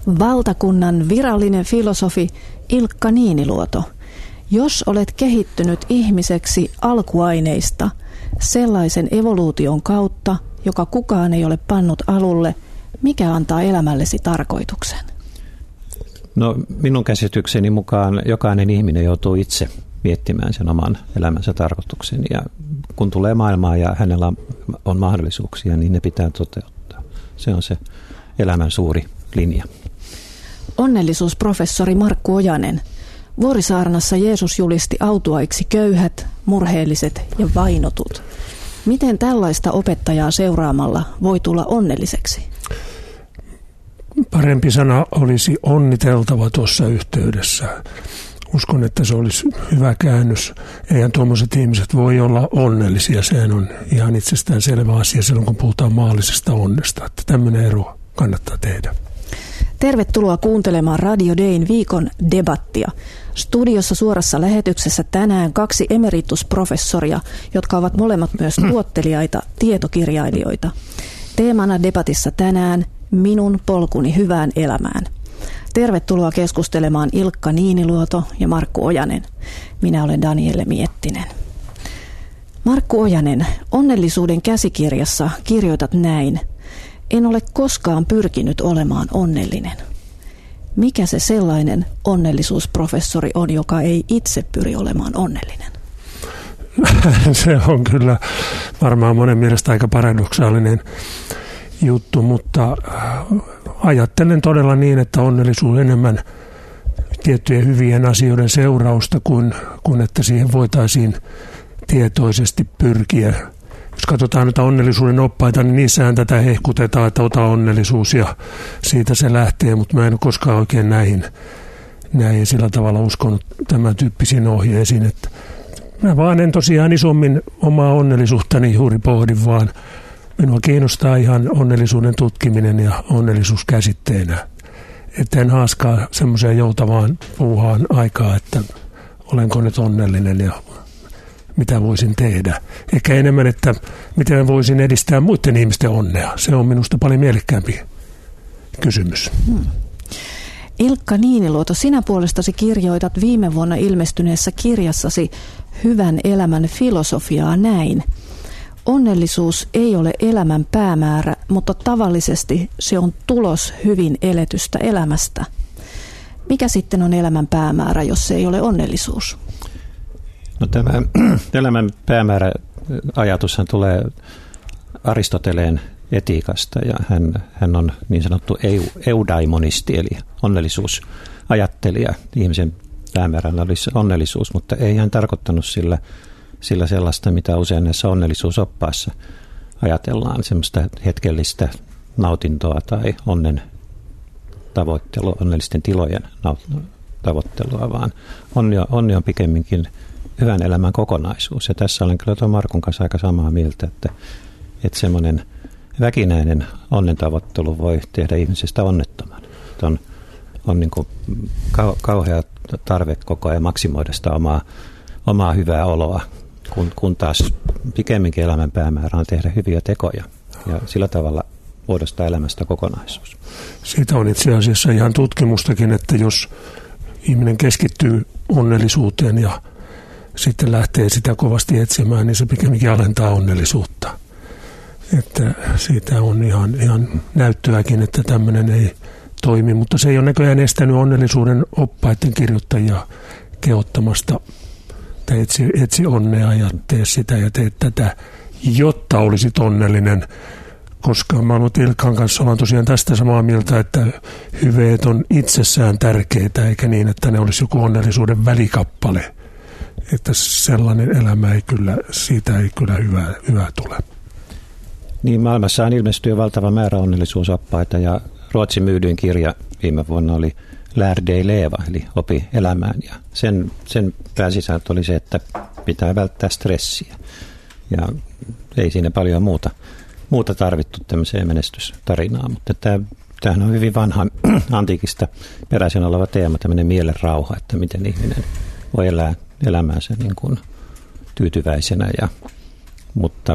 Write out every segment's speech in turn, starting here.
Valtakunnan virallinen filosofi Ilkka Niiniluoto. Jos olet kehittynyt ihmiseksi alkuaineista sellaisen evoluution kautta, joka kukaan ei ole pannut alulle, mikä antaa elämällesi tarkoituksen? No, minun käsitykseni mukaan jokainen ihminen joutuu itse miettimään sen oman elämänsä tarkoituksen. Ja kun tulee maailmaan ja hänellä on mahdollisuuksia, niin ne pitää toteuttaa. Se on se elämän suuri linja. Onnellisuusprofessori Markku Ojanen. Vuorisaarnassa Jeesus julisti autuaiksi köyhät, murheelliset ja vainotut. Miten tällaista opettajaa seuraamalla voi tulla onnelliseksi? Parempi sana olisi onniteltava tuossa yhteydessä. Uskon, että se olisi hyvä käännös. Eihän tuommoiset ihmiset voi olla onnellisia. Sehän on ihan itsestään selvä asia silloin, kun puhutaan maallisesta onnesta. Että tämmöinen ero kannattaa tehdä. Tervetuloa kuuntelemaan Radio Dayn viikon debattia. Studiossa suorassa lähetyksessä tänään 2 emeritusprofessoria, jotka ovat molemmat myös tuottelijaita tietokirjailijoita. Teemana debatissa tänään minun polkuni hyvään elämään. Tervetuloa keskustelemaan Ilkka Niiniluoto ja Markku Ojanen. Minä olen Danielle Miettinen. Markku Ojanen, onnellisuuden käsikirjassa kirjoitat näin. En ole koskaan pyrkinyt olemaan onnellinen. Mikä se sellainen onnellisuusprofessori on, joka ei itse pyri olemaan onnellinen? Se on kyllä varmaan monen mielestä aika paradoksaalinen juttu, mutta ajattelen todella niin, että onnellisuus on enemmän tiettyjen hyvien asioiden seurausta kuin että siihen voitaisiin tietoisesti pyrkiä. Jos katsotaan näitä onnellisuuden oppaita, niin niissähän tätä hehkutetaan, että ota onnellisuus ja siitä se lähtee, mutta mä en ole koskaan oikein näihin sillä tavalla uskonut tämän tyyppisiin ohjeisiin, että mä vaan en tosiaan isommin omaa onnellisuuttani juuri pohdin, vaan minua kiinnostaa ihan onnellisuuden tutkiminen ja onnellisuus käsitteenä. Että en haaskaa semmoiseen joutavaan puuhaan aikaa, että olenko nyt onnellinen ja mitä voisin tehdä. Ehkä enemmän, että miten voisin edistää muiden ihmisten onnea. Se on minusta paljon mielekkäämpi kysymys. Ilkka Niiniluoto, sinä puolestasi kirjoitat viime vuonna ilmestyneessä kirjassasi Hyvän elämän filosofiaa näin. Onnellisuus ei ole elämän päämäärä, mutta tavallisesti se on tulos hyvin eletystä elämästä. Mikä sitten on elämän päämäärä, jos se ei ole onnellisuus? No, tämä elämän päämäärä ajatushan tulee Aristoteleen etiikasta ja hän on niin sanottu eudaimonisti eli onnellisuusajattelija. Ihmisen päämääränä olisi onnellisuus, mutta ei hän tarkoittanut sillä sellaista, mitä usein näissä onnellisuusoppaissa ajatellaan, semmoista hetkellistä nautintoa tai onnellisten tilojen tavoittelua, vaan onni on pikemminkin hyvän elämän kokonaisuus. Ja tässä olen kyllä tuon Markun kanssa aika samaa mieltä, että semmoinen väkinäinen onnentavoittelu voi tehdä ihmisestä onnettoman. On niin kuin kauhea tarve koko ajan maksimoida sitä omaa hyvää oloa, kun taas pikemminkin elämän päämäärä on tehdä hyviä tekoja ja sillä tavalla muodostaa elämästä kokonaisuus. Siitä on itse asiassa ihan tutkimustakin, että jos ihminen keskittyy onnellisuuteen ja sitten lähtee sitä kovasti etsimään, niin se pikemminkin alentaa onnellisuutta. Että siitä on ihan näyttöäkin, että tämmöinen ei toimi, mutta se ei ole näköjään estänyt onnellisuuden oppaiden kirjoittajia kehottamasta, että etsi onnea ja tee sitä ja tee tätä, jotta olisit onnellinen. Koska mä olen Ilkan kanssa ollaan tosiaan tästä samaa mieltä, että hyveet on itsessään tärkeitä, eikä niin, että ne olisi joku onnellisuuden välikappale. Että sellainen elämä siitä ei kyllä hyvää tule. Niin, maailmassa on ilmestynyt valtava määrä onnellisuusoppaita ja Ruotsin myydyin kirja viime vuonna oli Lär dig leva, eli opi elämään. Ja sen pääsisältö oli se, että pitää välttää stressiä. Ja ei siinä paljon muuta tarvittu tämmöiseen menestystarinaan, mutta tämähän on hyvin vanha antiikista peräisin oleva teema, tämmöinen mielen rauha, että miten ihminen voi elää elämäänsä niin kuin tyytyväisenä. Mutta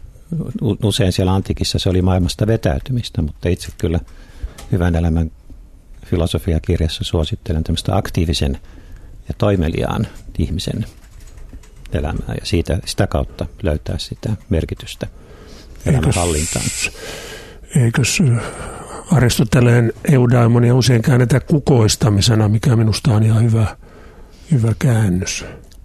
usein siellä antiikissa se oli maailmasta vetäytymistä, mutta itse kyllä hyvän elämän filosofiakirjassa suosittelen tämmöistä aktiivisen ja toimeliaan ihmisen elämää ja sitä kautta löytää sitä merkitystä elämänhallintaan. Eikös Aristoteleen eudaimonia usein käännetä kukoistamisena, mikä minusta on ihan hyvä käännös.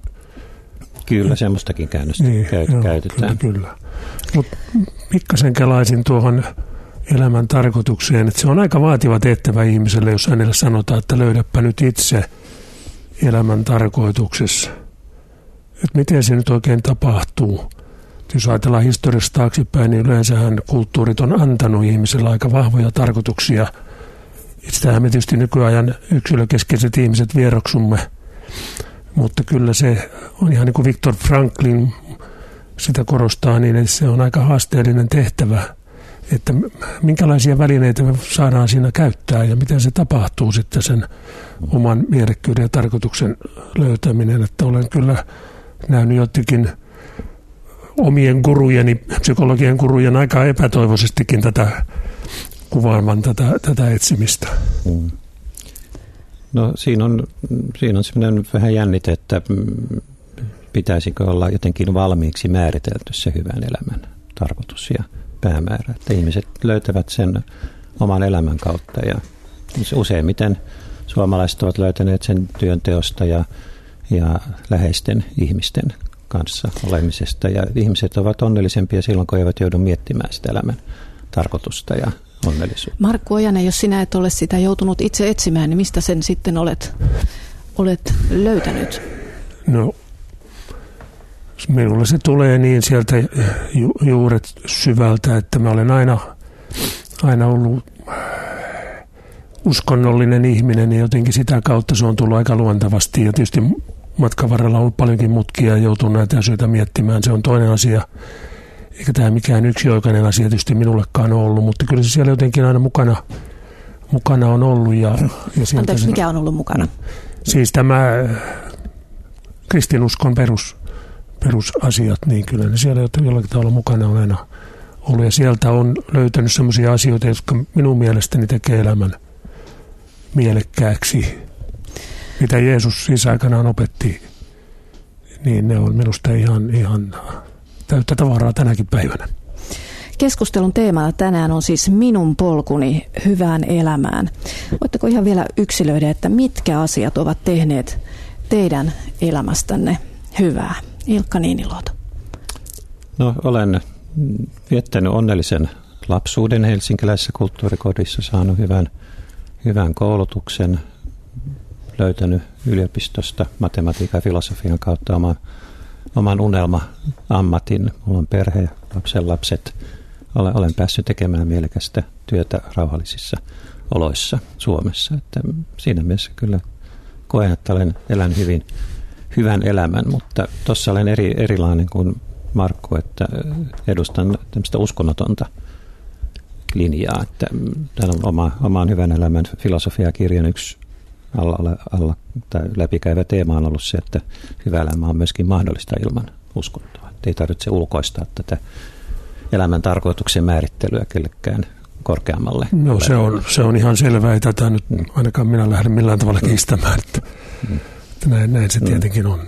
Kyllä, semmoistakin käännöstä käytetään. Kyllä. Mutta pikkasen kelaisin tuohon elämän tarkoitukseen, että se on aika vaativa tehtävä ihmiselle, jos hänelle sanotaan, että löydäpä nyt itse elämän tarkoituksessa. Että miten se nyt oikein tapahtuu? Jos ajatellaan historiassa taaksepäin, niin yleensähän kulttuurit on antanut ihmiselle aika vahvoja tarkoituksia. Sitähän me tietysti nykyajan yksilökeskeiset ihmiset vieroksumme. Mutta kyllä se on ihan niin kuin Viktor Franklin sitä korostaa, niin se on aika haasteellinen tehtävä, että minkälaisia välineitä me saadaan siinä käyttää ja miten se tapahtuu sitten sen oman mielekkyyden ja tarkoituksen löytäminen. Että olen kyllä nähnyt jotenkin omien gurujeni, psykologian gurujen aika epätoivoisestikin tätä kuvaamaan tätä etsimistä. Mm. No siinä on sellainen vähän jännite, että pitäisikö olla jotenkin valmiiksi määritelty se hyvän elämän tarkoitus ja päämäärä, että ihmiset löytävät sen oman elämän kautta ja useimmiten suomalaiset ovat löytäneet sen työnteosta ja läheisten ihmisten kanssa olemisesta ja ihmiset ovat onnellisempia silloin, kun eivät joudu miettimään sitä elämän tarkoitusta ja onnellisuutta. Markku Ojanen, jos sinä et ole sitä joutunut itse etsimään, niin mistä sen sitten olet löytänyt? No, minulle se tulee niin sieltä juuret syvältä, että mä olen aina ollut uskonnollinen ihminen ja jotenkin sitä kautta se on tullut aika luontevasti ja tietysti matkan varrella on ollut paljonkin mutkia ja joutunut näitä asioita miettimään. Se on toinen asia. Eikä tämä mikään yksioikainen asia tietysti minullekaan ole ollut, mutta kyllä se siellä jotenkin aina mukana on ollut. Anteeksi, mikä on ollut mukana? Siis tämä kristinuskon perusasiat, niin kyllä ne siellä jollakin tavalla mukana on aina ollut. Ja sieltä on löytänyt sellaisia asioita, jotka minun mielestäni tekee elämän mielekkääksi. Mitä Jeesus siis aikanaan opetti, niin ne on minusta ihan täyttä tavaraa tänäkin päivänä. Keskustelun teemana tänään on siis minun polkuni hyvään elämään. Voitteko ihan vielä yksilöidä, että mitkä asiat ovat tehneet teidän elämästänne hyvää? Ilkka Niiniluoto. No, olen viettänyt onnellisen lapsuuden helsinkiläisessä kulttuurikodissa, saanut hyvän koulutuksen, löytänyt yliopistosta matematiikan ja filosofian kautta oman unelma-ammatin. Mulla on perhe ja lapset. Olen päässyt tekemään mielekästä työtä rauhallisissa oloissa Suomessa. Että siinä mielessä kyllä koen, että olen elänyt hyvän elämän, mutta tuossa olen erilainen kuin Markku, että edustan tämmöistä uskonnotonta linjaa. Että täällä on oman hyvän elämän filosofiakirjan yksi alla tai läpikäyvä teema on ollut se, että hyvä elämä on myöskin mahdollista ilman uskontoa. Että ei tarvitse ulkoistaa tätä elämän tarkoituksen määrittelyä kellekään korkeammalle. No se on ihan selvää, ei tätä nyt ainakaan minä lähden millään tavalla kiistämään, että näin se tietenkin on.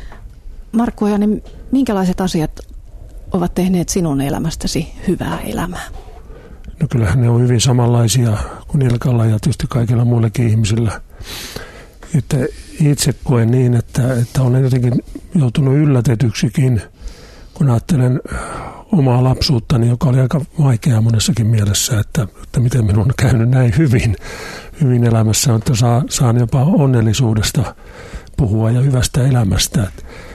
Markku Ojanen, minkälaiset asiat ovat tehneet sinun elämästäsi hyvää elämää? No kyllähän ne on hyvin samanlaisia kuin Ilkalla ja tietysti kaikilla muillakin ihmisillä. Että itse koen niin, että olen jotenkin joutunut yllätetyksikin, kun ajattelen omaa lapsuuttani, joka oli aika vaikeaa monessakin mielessä, että miten minun on käynyt näin hyvin elämässä, että saan jopa onnellisuudesta puhua ja hyvästä elämästä.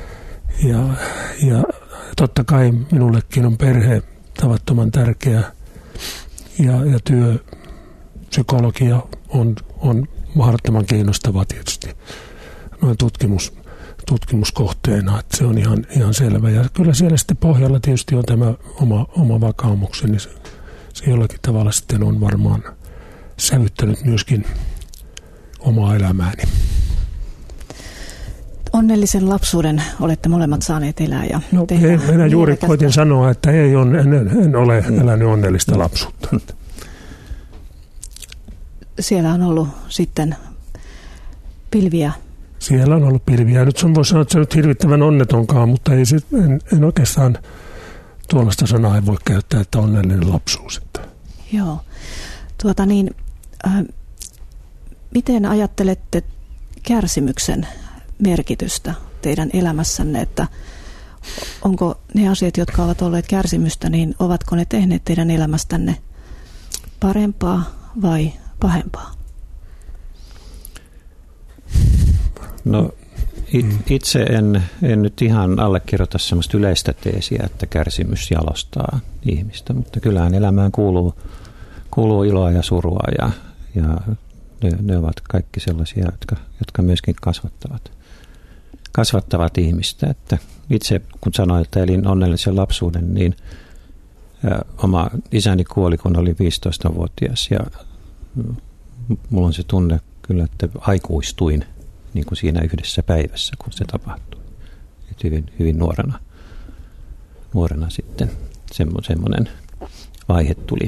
Ja totta kai minullekin on perhe tavattoman tärkeä ja työ, psykologia on mahdottoman kiinnostavaa tietysti noin tutkimuskohteena, että se on ihan selvä. Ja kyllä siellä sitten pohjalla tietysti on tämä oma vakaumukseni, se jollakin tavalla sitten on varmaan sävyttänyt myöskin omaa elämääni. Onnellisen lapsuuden olette molemmat saaneet elää. Ja minä juuri koitin sanoa, että en ole elänyt onnellista lapsuutta. siellä on ollut sitten pilviä. Siellä on ollut pilviä. Nyt voi sanoa, että se on nyt hirvittävän onnetonkaan, mutta en oikeastaan tuollaista sanaa ei voi käyttää, että onnellinen lapsuus. Joo. Miten ajattelette kärsimyksen merkitystä teidän elämässänne, että onko ne asiat, jotka ovat olleet kärsimystä, niin ovatko ne tehneet teidän elämästänne parempaa vai pahempaa? No itse en nyt ihan allekirjoita sellaista yleistä teesiä, että kärsimys jalostaa ihmistä, mutta kyllähän elämään kuuluu iloa ja surua ja ne ovat kaikki sellaisia, jotka myöskin kasvattavat ihmistä. Että itse kun sanoin, että elin onnellisen lapsuuden, niin oma isäni kuoli, kun oli 15-vuotias ja mulla on se tunne kyllä, että aikuistuin niin kuin siinä yhdessä päivässä, kun se tapahtui. Et hyvin nuorena sitten semmoinen vaihe tuli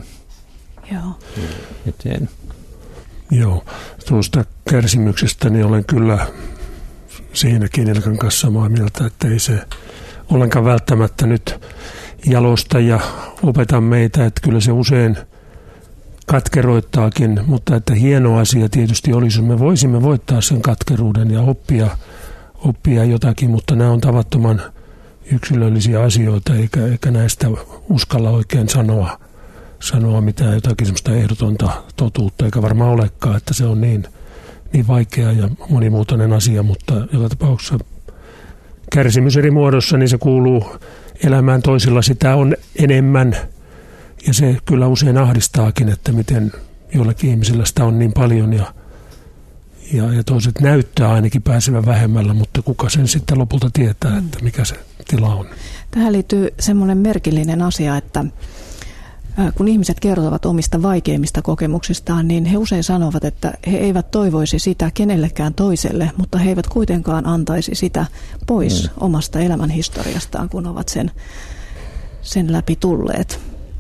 eteen. Joo, tuosta kärsimyksestä niin olen kyllä siinäkin Ilkan kanssa samaa mieltä, että ei se ollenkaan välttämättä nyt jalosta ja opeta meitä, että kyllä se usein katkeroittaakin, mutta että hieno asia tietysti olisi, me voisimme voittaa sen katkeruuden ja oppia jotakin, mutta nämä on tavattoman yksilöllisiä asioita, eikä näistä uskalla oikein sanoa mitään jotakin semmoista ehdotonta totuutta, eikä varmaan olekaan, että se on niin vaikea ja monimuotoinen asia, mutta joka tapauksessa kärsimys eri muodossa, niin se kuuluu elämään, toisilla sitä on enemmän. Ja se kyllä usein ahdistaakin, että miten joillakin ihmisillä sitä on niin paljon ja toiset näyttää ainakin pääsevän vähemmällä, mutta kuka sen sitten lopulta tietää, että mikä se tila on. Tähän liittyy semmoinen merkillinen asia, että kun ihmiset kertovat omista vaikeimmista kokemuksistaan, niin he usein sanovat, että he eivät toivoisi sitä kenellekään toiselle, mutta he eivät kuitenkaan antaisi sitä pois omasta elämänhistoriastaan, kun ovat sen läpi tulleet.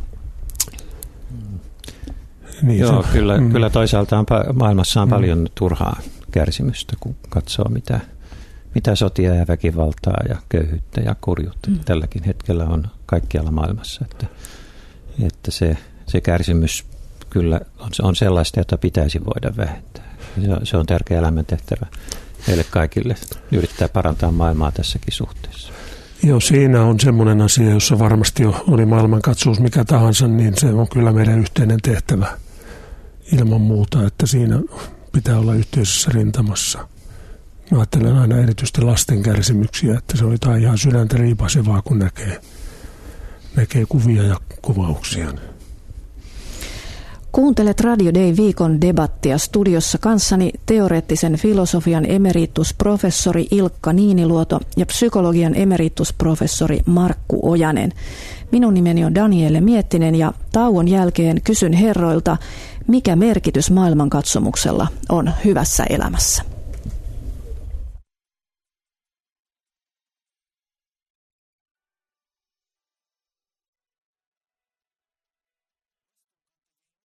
Niin, joo, kyllä toisaalta maailmassa on paljon turhaa kärsimystä, kun katsoo mitä sotia ja väkivaltaa ja köyhyyttä ja kurjuutta tälläkin hetkellä on kaikkialla maailmassa. Että se kärsimys kyllä on sellaista, jota pitäisi voida vähentää. Se on tärkeä elämäntehtävä meille kaikille yrittää parantaa maailmaa tässäkin suhteessa. Joo, siinä on semmoinen asia, jossa varmasti oli maailmankatsomus mikä tahansa, niin se on kyllä meidän yhteinen tehtävä ilman muuta, että siinä pitää olla yhteisessä rintamassa. Mä ajattelen aina erityisesti lasten kärsimyksiä, että se on jotain ihan sydäntä riipasevaa, kun näkee kuvia ja kuvauksia. Kuuntelet Radio Day viikon debattia. Studiossa kanssani teoreettisen filosofian emeritusprofessori Ilkka Niiniluoto ja psykologian emeritusprofessori Markku Ojanen. Minun nimeni on Danielle Miettinen ja tauon jälkeen kysyn herroilta, mikä merkitys maailmankatsomuksella on hyvässä elämässä.